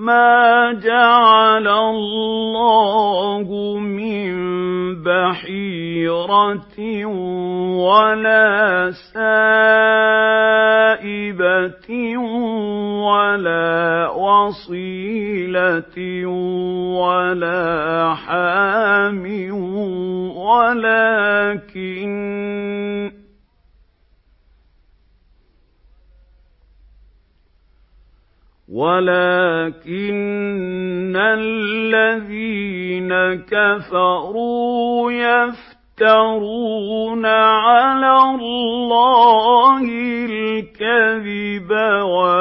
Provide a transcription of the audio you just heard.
مَا جَعَلَ اللَّهُ مِن بَحِيرَةٍ وَلَا سَائِبَةٍ وَلَا وَصِيلَةٍ وَلَا حَامٍ وَلَٰكِنَّ الَّذِينَ كَفَرُوا يَفْتَرُونَ عَلَى اللَّهِ الْكَذِبَ